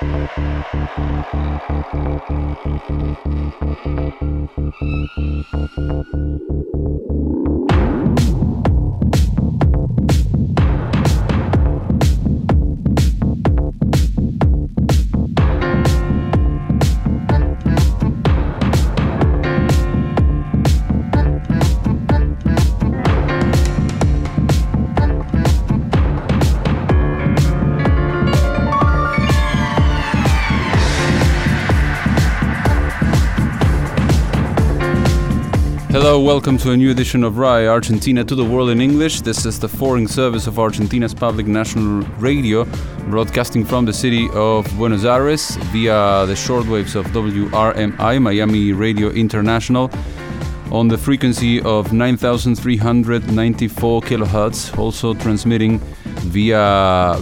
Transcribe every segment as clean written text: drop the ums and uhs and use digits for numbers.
Hello, welcome to a new edition of RAI, Argentina to the World in English. This is the foreign service of Argentina's public national radio, broadcasting from the city of Buenos Aires via the shortwaves of WRMI, Miami Radio International, on the frequency of 9,394 kilohertz, also transmitting via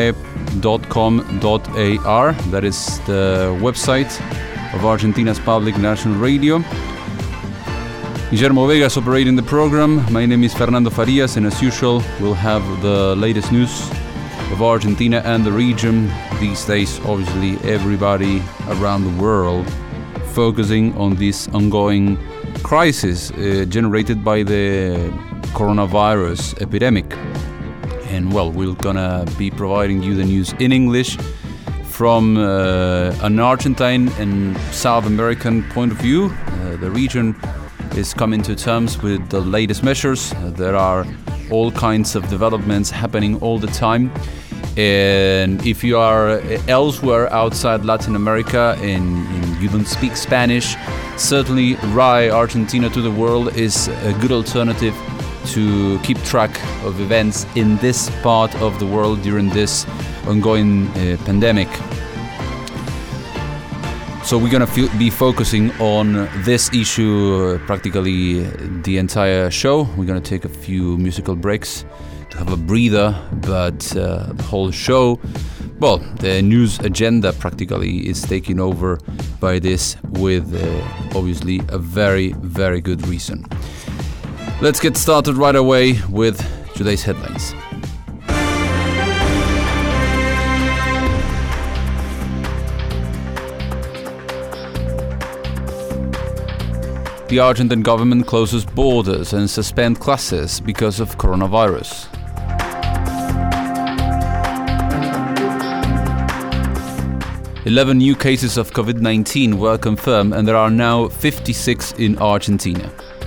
rai.com.ar. That is the website of Argentina's public national radio. Guillermo Vega is operating the program. My name is Fernando Farias, and as usual, we'll have the latest news of Argentina and the region. These days, obviously, everybody around the world focusing on this ongoing crisis generated by the coronavirus epidemic. And well, we're gonna be providing you the news in English from an Argentine and South American point of view. The region is coming to terms with the latest measures. There are all kinds of developments happening all the time. And if you are elsewhere outside Latin America and you don't speak Spanish, certainly RAI Argentina to the World is a good alternative to keep track of events in this part of the world during this ongoing pandemic. So we're going to be focusing on this issue practically the entire show. We're going to take a few musical breaks to have a breather, but the whole show, well, the news agenda practically is taken over by this with obviously a very, very good reason. Let's get started right away with today's headlines. The Argentine government closes borders and suspends classes because of coronavirus. Eleven new cases of COVID-19 were confirmed, and there are now 56 in Argentina.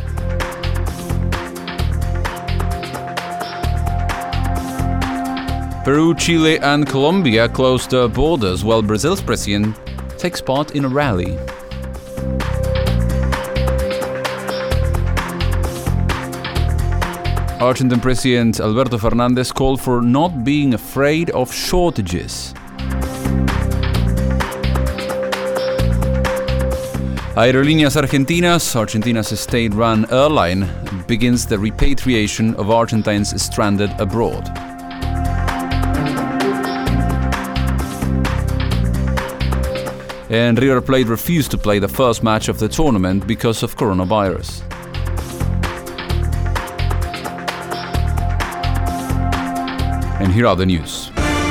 Peru, Chile and Colombia closed their borders while Brazil's president takes part in a rally. Argentine President Alberto Fernandez called for not being afraid of shortages. Aerolíneas Argentinas, Argentina's state-run airline, begins the repatriation of Argentines stranded abroad. And River Plate refused to play the first match of the tournament because of coronavirus. And here are the news.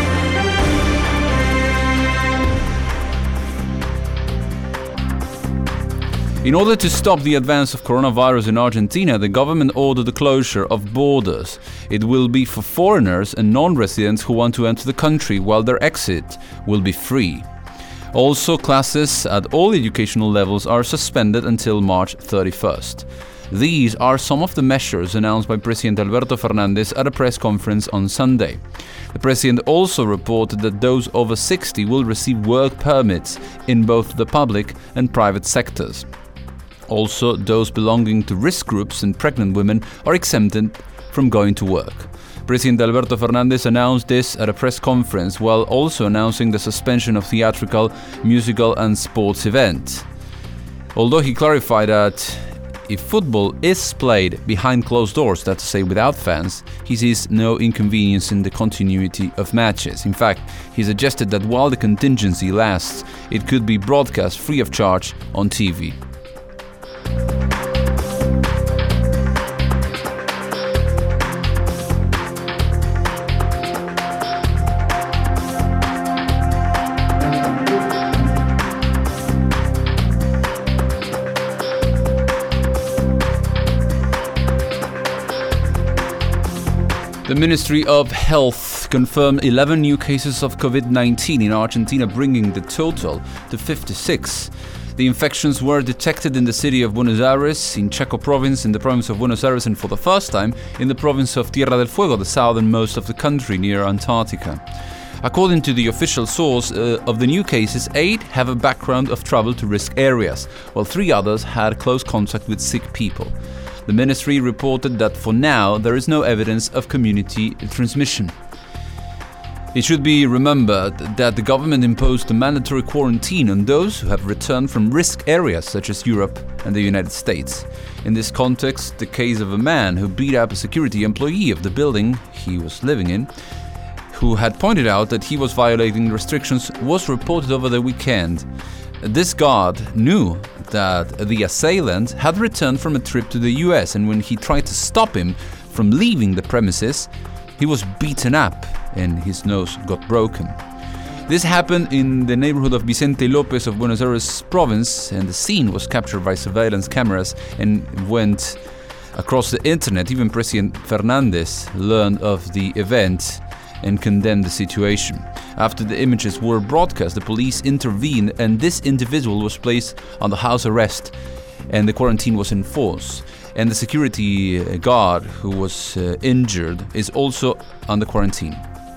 In order to stop the advance of coronavirus in Argentina, the government ordered the closure of borders. It will be for foreigners and non-residents who want to enter the country, while their exit will be free. Also, classes at all educational levels are suspended until March 31st. These are some of the measures announced by President Alberto Fernandez at a press conference on Sunday. The president also reported that those over 60 will receive work permits in both the public and private sectors. Also, those belonging to risk groups and pregnant women are exempted from going to work. President Alberto Fernandez announced this at a press conference while also announcing the suspension of theatrical, musical and sports events. Although he clarified that if football is played behind closed doors, that's to say without fans, he sees no inconvenience in the continuity of matches. In fact, he suggested that while the contingency lasts, it could be broadcast free of charge on TV. The Ministry of Health confirmed 11 new cases of COVID-19 in Argentina, bringing the total to 56. The infections were detected in the city of Buenos Aires, in Chaco province, in the province of Buenos Aires, and for the first time in the province of Tierra del Fuego, the southernmost of the country near Antarctica. According to the official source of the new cases, 8 have a background of travel to risk areas, while 3 others had close contact with sick people. The ministry reported that for now there is no evidence of community transmission. It should be remembered that the government imposed a mandatory quarantine on those who have returned from risk areas such as Europe and the United States. In this context, the case of a man who beat up a security employee of the building he was living in, who had pointed out that he was violating restrictions, was reported over the weekend. This guard knew that the assailant had returned from a trip to the US, and when he tried to stop him from leaving the premises, he was beaten up and his nose got broken. This happened in the neighborhood of Vicente López of Buenos Aires province, and the scene was captured by surveillance cameras and went across the internet. Even President Fernández learned of the event and condemned the situation. After the images were broadcast, the police intervened and this individual was placed under house arrest and the quarantine was enforced. And the security guard who was injured is also under quarantine.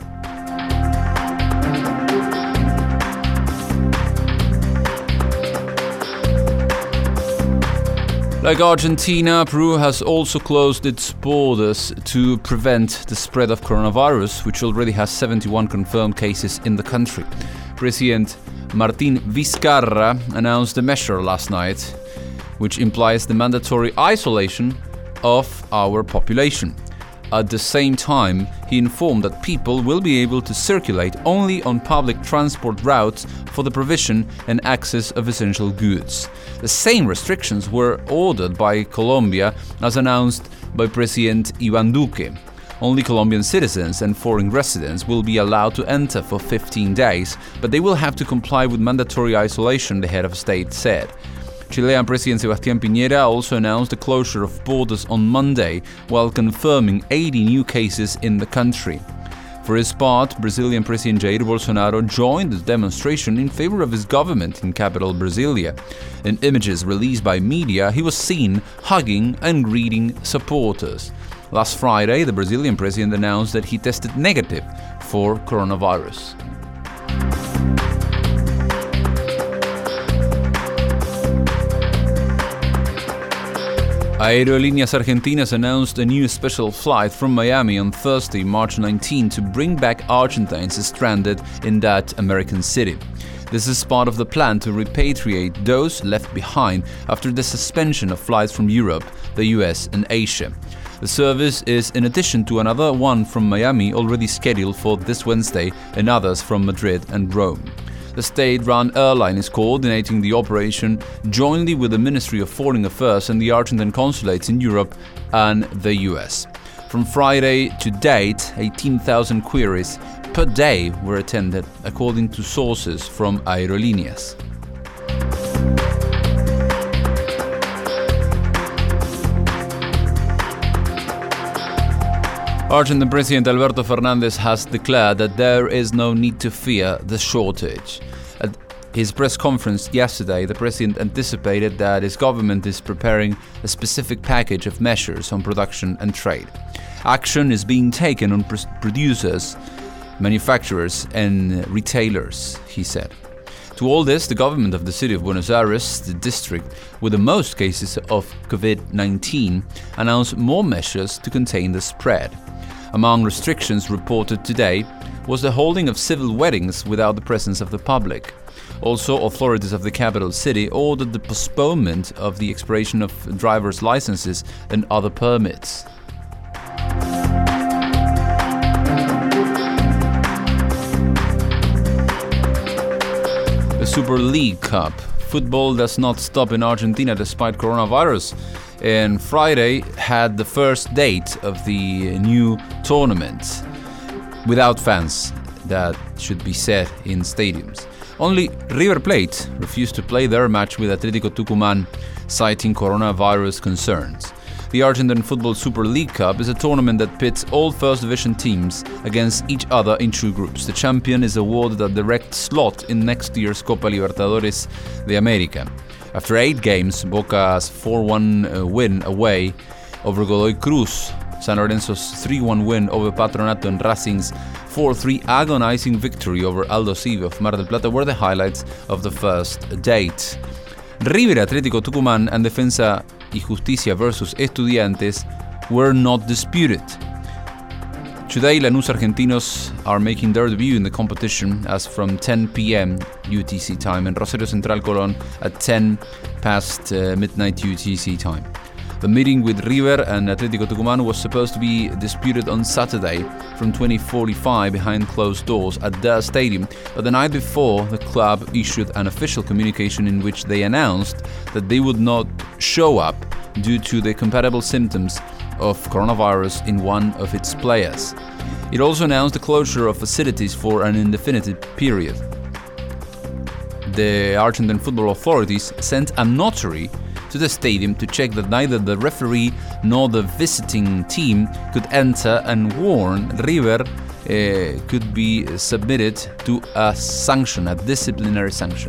Like Argentina, Peru has also closed its borders to prevent the spread of coronavirus, which already has 71 confirmed cases in the country. President Martín Vizcarra announced the measure last night, which implies the mandatory isolation of our population. At the same time, he informed that people will be able to circulate only on public transport routes for the provision and access of essential goods. The same restrictions were ordered by Colombia, as announced by President Iván Duque. Only Colombian citizens and foreign residents will be allowed to enter for 15 days, but they will have to comply with mandatory isolation, the head of state said. Chilean President Sebastián Piñera also announced the closure of borders on Monday, while confirming 80 new cases in the country. For his part, Brazilian President Jair Bolsonaro joined the demonstration in favor of his government in capital Brasilia. In images released by media, he was seen hugging and greeting supporters. Last Friday, the Brazilian president announced that he tested negative for coronavirus. Aerolíneas Argentinas announced a new special flight from Miami on Thursday, March 19, to bring back Argentines stranded in that American city. This is part of the plan to repatriate those left behind after the suspension of flights from Europe, the US, and Asia. The service is in addition to another one from Miami already scheduled for this Wednesday and others from Madrid and Rome. The state-run airline is coordinating the operation jointly with the Ministry of Foreign Affairs and the Argentine consulates in Europe and the US. From Friday to date, 18,000 queries per day were attended, according to sources from Aerolíneas. Argentine President Alberto Fernández has declared that there is no need to fear the shortage. At his press conference yesterday, the president anticipated that his government is preparing a specific package of measures on production and trade. Action is being taken on producers, manufacturers and retailers, he said. To all this, the government of the city of Buenos Aires, the district with the most cases of COVID-19, announced more measures to contain the spread. Among restrictions reported today was the holding of civil weddings without the presence of the public. Also, authorities of the capital city ordered the postponement of the expiration of driver's licenses and other permits. The Super League Cup. Football does not stop in Argentina despite coronavirus, and Friday had the first date of the new tournament without fans, that should be said, in stadiums. Only River Plate refused to play their match with Atlético Tucumán, citing coronavirus concerns. The Argentine Football Super League Cup is a tournament that pits all first division teams against each other in 2 groups. The champion is awarded a direct slot in next year's Copa Libertadores de América. After 8 games, Boca's 4-1 win away over Godoy Cruz, San Lorenzo's 3-1 win over Patronato, and Racing's 4-3 agonizing victory over Aldo Civi of Mar del Plata were the highlights of the first date. River, Atlético Tucumán, and Defensa y Justicia versus Estudiantes were not disputed. Today, Lanús Argentinos are making their debut in the competition as from 10 p.m. UTC time, and Rosario Central Colón at 10 past midnight UTC time. The meeting with River and Atlético Tucumán was supposed to be disputed on Saturday from 20:45 behind closed doors at their stadium, but the night before, the club issued an official communication in which they announced that they would not show up due to the compatible symptoms of coronavirus in one of its players. It also announced the closure of facilities for an indefinite period. The Argentine football authorities sent a notary to the stadium to check that neither the referee nor the visiting team could enter, and warn River could be submitted to a sanction, a disciplinary sanction.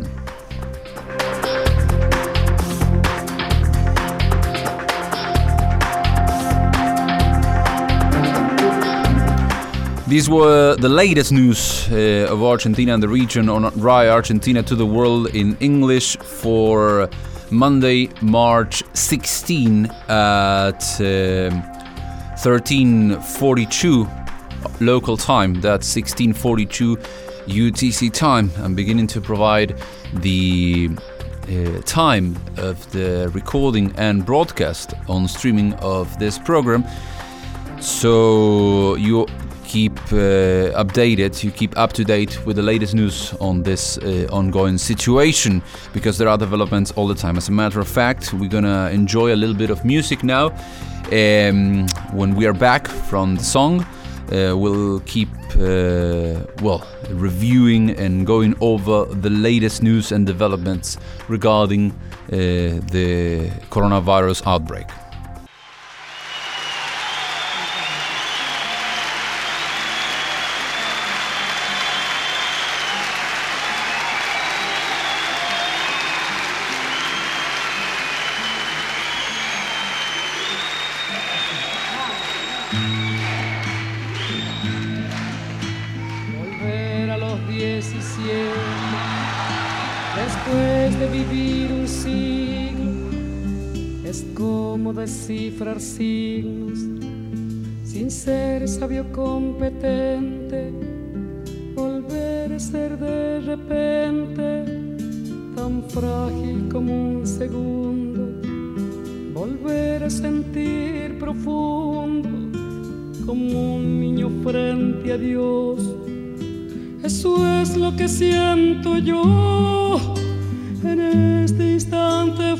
These were the latest news of Argentina and the region on RAI Argentina to the world in English for Monday, March 16 at 13:42 local time. That's 16:42 UTC time. I'm beginning to provide the time of the recording and broadcast on streaming of this program, so you keep updated, you keep up to date with the latest news on this ongoing situation, because there are developments all the time. As a matter of fact, we're gonna enjoy a little bit of music now. When we are back from the song, we'll keep reviewing and going over the latest news and developments regarding the coronavirus outbreak. Después de vivir un siglo, es como descifrar signos, sin ser sabio competente, volver a ser de repente tan frágil como un segundo, volver a sentir profundo como un niño frente a Dios. Eso es lo que siento yo en este instante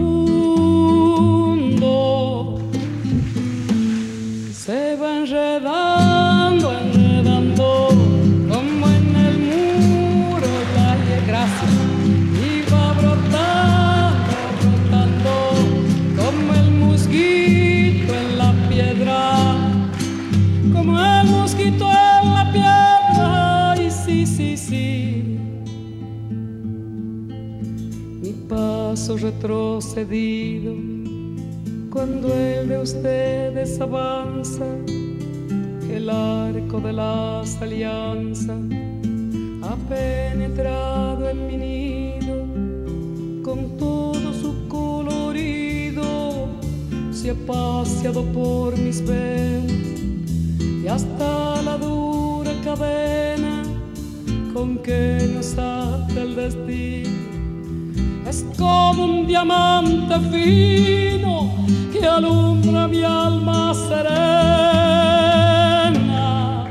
fecundo. Se va enredando, enredando, como en el muro la gracia, y va brotando, brotando, como el mosquito en la piedra, como el mosquito en la piedra. Sí. Mi paso retrocedido, cuando el de ustedes avanza, el arco de las alianzas ha penetrado en mi nido, con todo su colorido, se ha paseado por mis venas y hasta la dura cadena con que nos ata el destino. Es como un diamante fino que alumbra mi alma serena.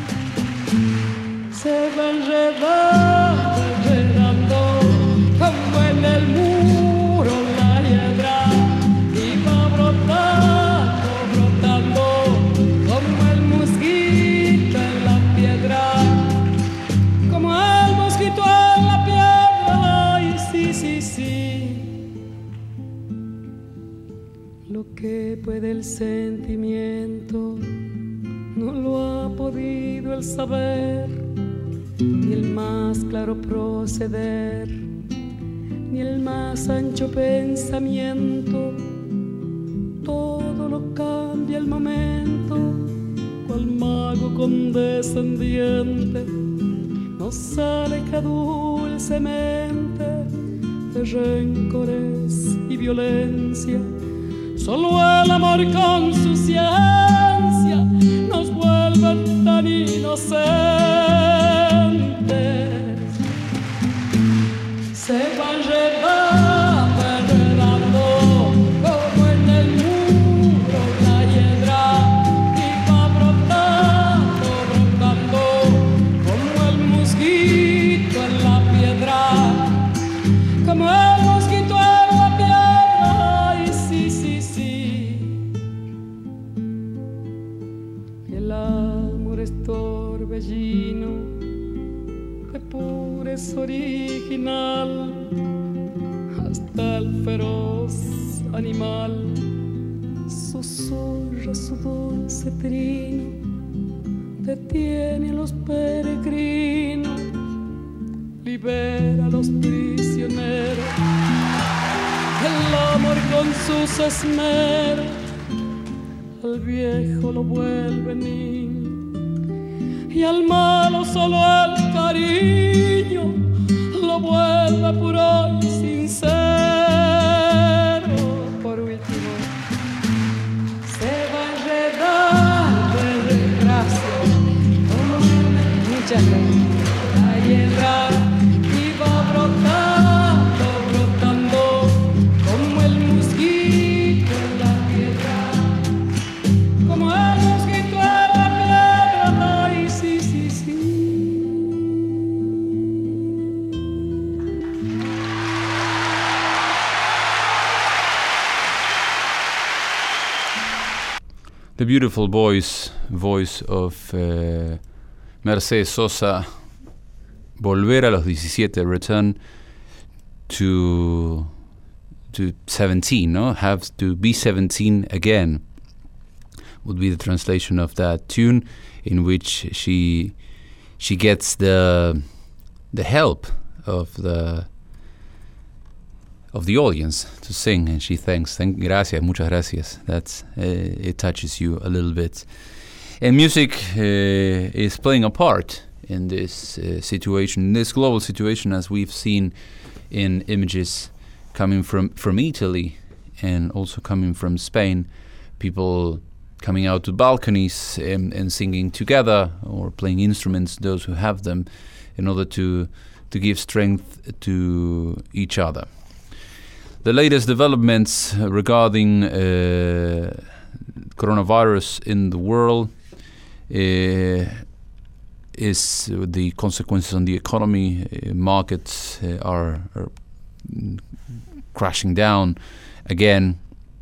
Se va enredando, enredando, como en el muro la hiedra, y va brotando, brotando, como el mosquito en la piedra, como el mosquito en la piedra. Y sí, sí, sí, lo que puede sentimiento no lo ha podido el saber, ni el más claro proceder, ni el más ancho pensamiento. Todo lo cambia el momento, cual mago condescendiente nos aleja dulcemente de rencores y violencia. Solo el amor con su ciencia nos vuelve tan inocentes. Se van llevando, enredando como en el muro la hiedra, y va brotando, brotando como el mosquito en la piedra, como el mosquito en la piedra. Y sí, sí, sí, el amor es torbellino de pureza original, hasta el feroz animal susurra su dulce trino, detiene a los peregrinos, libera a los prisioneros. El amor con sus esmeros al viejo lo vuelve niño, y al malo solo el cariño lo vuelve puro y sincero. Por último, se va enredando en desgracia, muchas gracias, la hiedra, y va brotando, brotando como el mosquito en la piedra, como el mosquito en la piedra. Ay, sí, sí, sí. The beautiful voice of Mercedes Sosa, Volver a los 17, return to 17, no? Have to be 17 again, would be the translation of that tune, in which she gets the help of the audience to sing, and she thanks. Gracias, muchas gracias. That's it touches you a little bit. And music is playing a part in this situation, this global situation, as we've seen in images coming from Italy and also coming from Spain. People coming out to balconies and singing together or playing instruments, those who have them, in order to give strength to each other. The latest developments regarding coronavirus in the world is the consequences on the economy. Markets are crashing down again.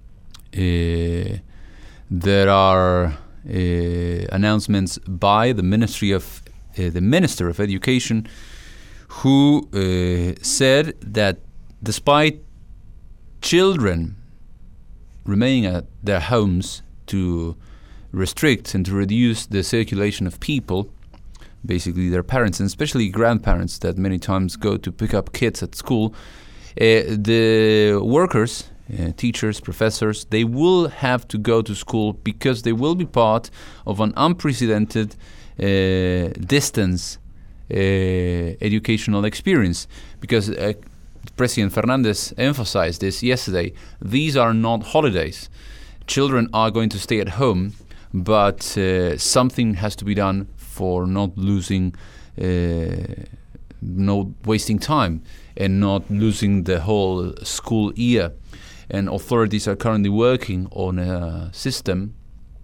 There are announcements by the Minister of Education, who said that despite children remaining at their homes to restrict and to reduce the circulation of people, basically their parents and especially grandparents that many times go to pick up kids at school, the workers, teachers, professors, they will have to go to school because they will be part of an unprecedented distance educational experience. Because President Fernandez emphasized this yesterday. These are not holidays. Children are going to stay at home, but something has to be done for not losing, not wasting time and not losing the whole school year. And authorities are currently working on a system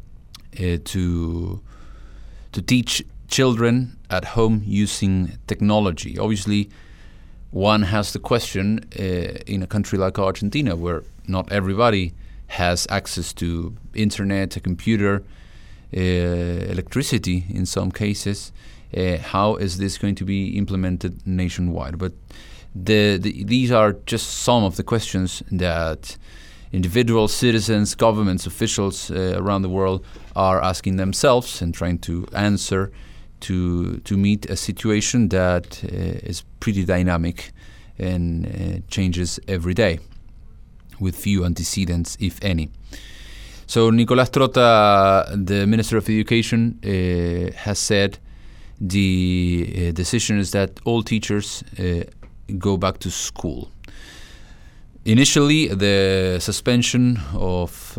to teach children at home using technology. Obviously, one has the question in a country like Argentina, where not everybody has access to internet, a computer, electricity in some cases. How is this going to be implemented nationwide? But these are just some of the questions that individual citizens, governments, officials around the world are asking themselves and trying to answer to meet a situation that is pretty dynamic and changes every day, with few antecedents, if any. So Nicolás Trota, the Minister of Education, has said the decision is that all teachers go back to school. Initially, the suspension of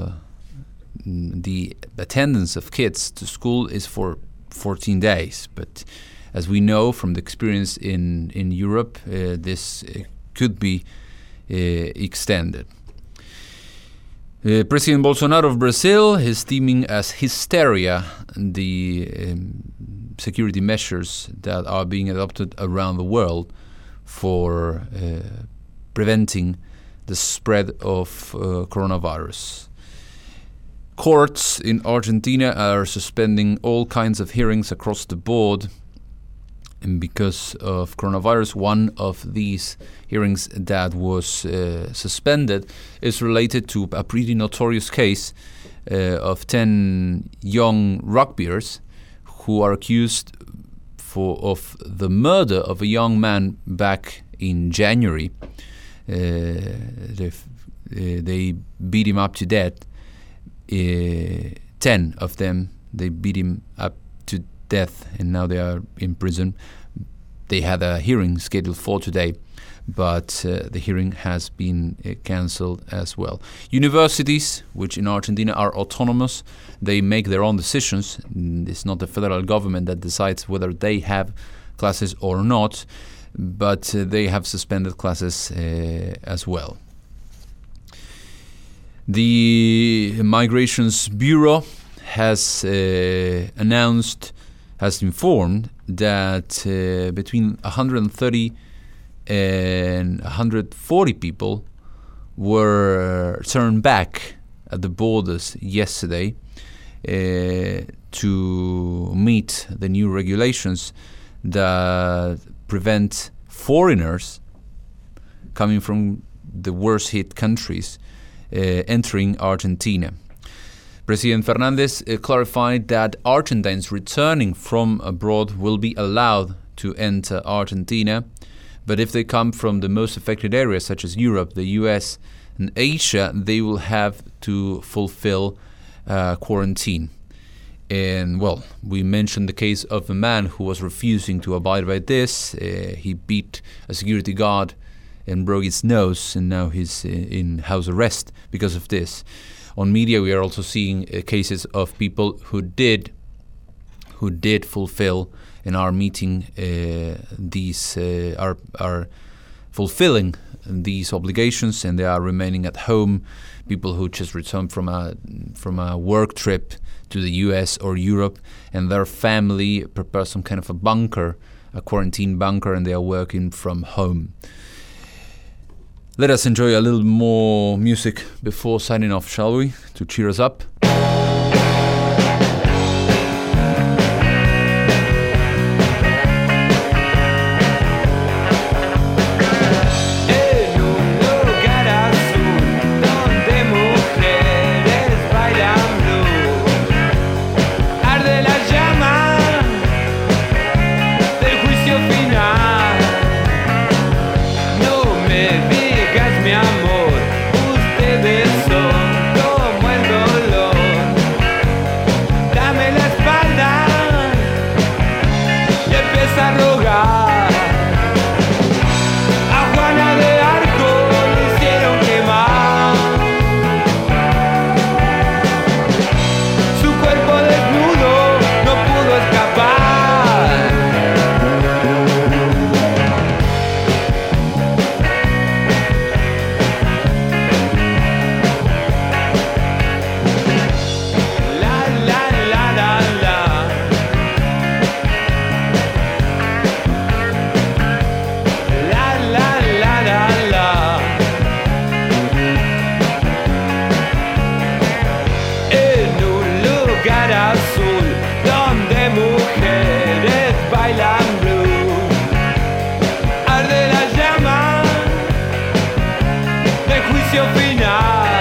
the attendance of kids to school is for 14 days. But as we know from the experience in Europe, this could be extended. President Bolsonaro of Brazil is deeming as hysteria the security measures that are being adopted around the world for preventing the spread of coronavirus. Courts in Argentina are suspending all kinds of hearings across the board, and because of coronavirus, one of these hearings that was suspended is related to a pretty notorious case of 10 young rugbyers who are accused of the murder of a young man back in January. They beat him up to death. 10 of them, they beat him up to death, and now they are in prison. They had a hearing scheduled for today, but the hearing has been cancelled as well. Universities, which in Argentina are autonomous, they make their own decisions. It's not the federal government that decides whether they have classes or not, but they have suspended classes as well. The Migrations Bureau has informed that between 130 and 140 people were turned back at the borders yesterday to meet the new regulations that prevent foreigners coming from the worst hit countries entering Argentina. President Fernandez clarified that Argentines returning from abroad will be allowed to enter Argentina, but if they come from the most affected areas such as Europe, the US, and Asia, they will have to fulfill quarantine. And well, we mentioned the case of a man who was refusing to abide by this. He beat a security guard and broke his nose, and now he's in house arrest because of this. On media, we are also seeing cases of people who did fulfill and are meeting these are fulfilling these obligations, and they are remaining at home. People who just returned from a work trip to the US or Europe, and their family prepared some kind of a bunker, a quarantine bunker, and they are working from home. Let us enjoy a little more music before signing off, shall we? To cheer us up. Final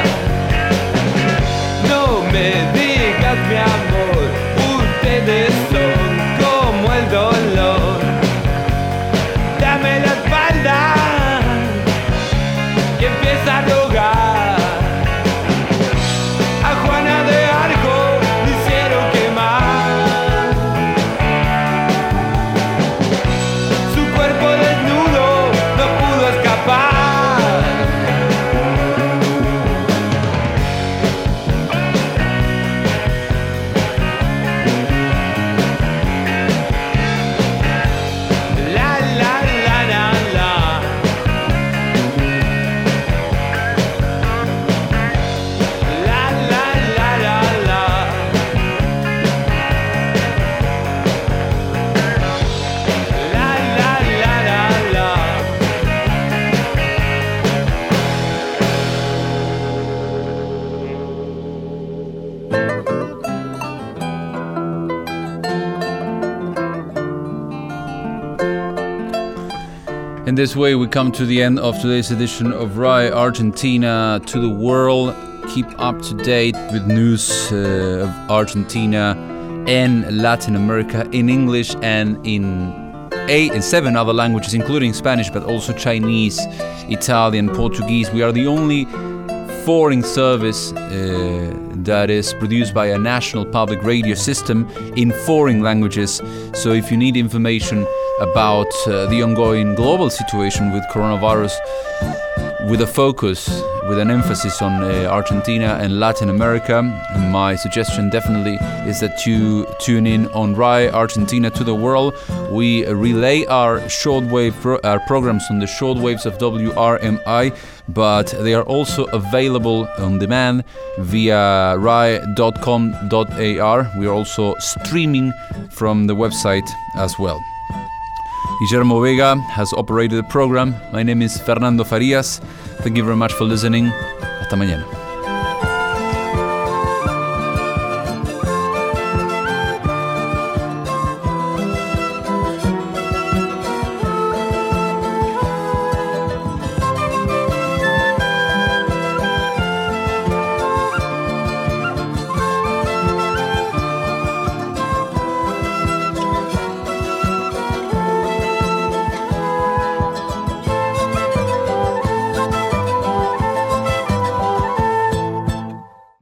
In this way, we come to the end of today's edition of RAI Argentina to the World. Keep up to date with news of Argentina and Latin America in English and in 7 other languages, including Spanish, but also Chinese, Italian, Portuguese. We are the only foreign service that is produced by a national public radio system in foreign languages. So if you need information about the ongoing global situation with coronavirus, with a focus, with an emphasis on Argentina and Latin America, my suggestion definitely is that you tune in on RAI Argentina to the World. We relay our shortwave our programs on the shortwaves of WRMI, but they are also available on demand via rai.com.ar. We are also streaming from the website as well. Guillermo Vega has operated the program. My name is Fernando Farias. Thank you very much for listening. Hasta mañana.